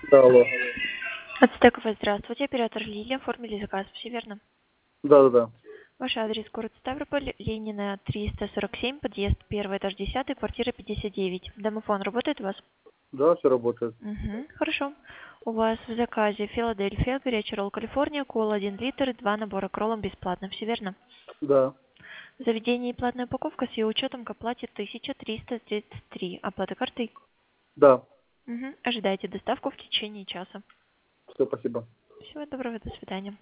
Да, алло. Ацтекова, здравствуйте. Оператор Лилия. Оформили заказ. Все верно? Да. Ваш адрес город Ставрополь, Ленина, 347, подъезд, первый этаж, 10, квартира 59. Домофон работает у вас? Да, все работает. Угу, хорошо. У вас в заказе Филадельфия, горячий ролл Калифорния, кола 1 литр, 2 набора к роллам бесплатно. Все верно? Да. Заведение и платная упаковка с ее учетом к оплате 1333. Оплата картой? Да. Угу. Ожидайте доставку в течение часа. Все, спасибо. Всего доброго, до свидания.